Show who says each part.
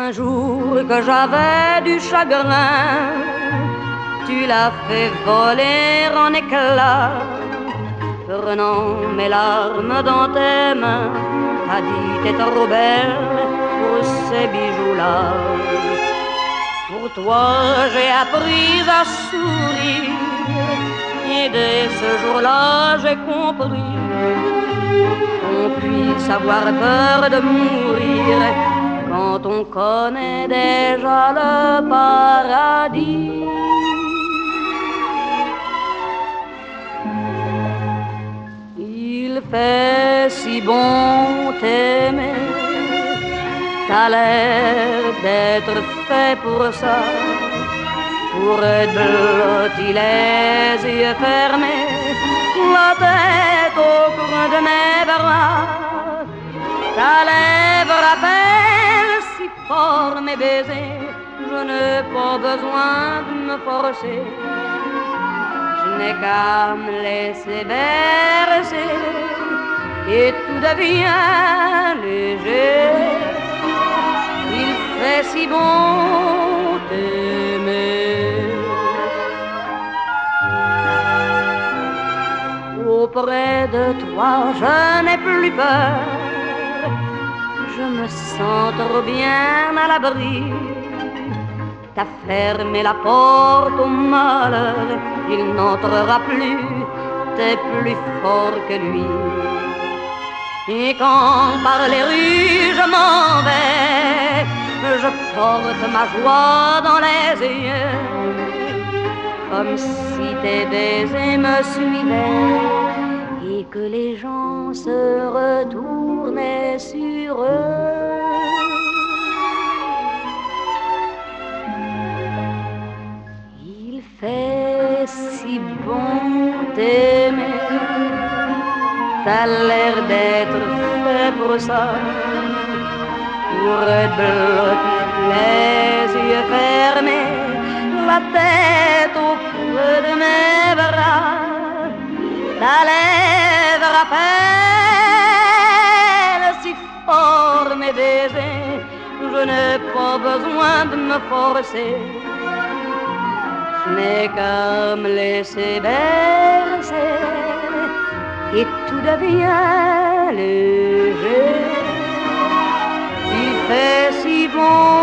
Speaker 1: Un jour que j'avais du chagrin, tu l'as fait voler en éclats. Prenant mes larmes dans tes mains, t'as dit t'es trop belle pour ces bijoux-là. Pour toi j'ai appris à sourire, et dès ce jour-là j'ai compris qu'on puisse avoir peur de mourir quand on connaît déjà le paradis. Il fait si bon t'aimer, t'as l'air d'être fait pour ça, pour être blotti les yeux fermés, la tête au creux de mes bras. Ta lèvre rappelle si fort mes baisers, je n'ai pas besoin de me forcer. Je n'ai qu'à me laisser bercer et tout devient léger. Il fait si bon t'aimer. Auprès de toi je n'ai plus peur, je me sens trop bien à l'abri. T'as fermé la porte au malheur, il n'entrera plus, t'es plus fort que lui. Et quand par les rues je m'en vais, je porte ma joie dans les yeux, comme si tes baisers me suivaient et que les gens se retournaient sur eux. Il fait si bon t'aimer, t'as l'air d'être fait pour ça, pour être blotti les yeux fermés, la tête au creux de mes bras. Ta lèvre rappelle si fort mes baisers, je n'ai pas besoin de me forcer. Je n'ai qu'à me laisser bercer et tout devient léger. Il fait si bon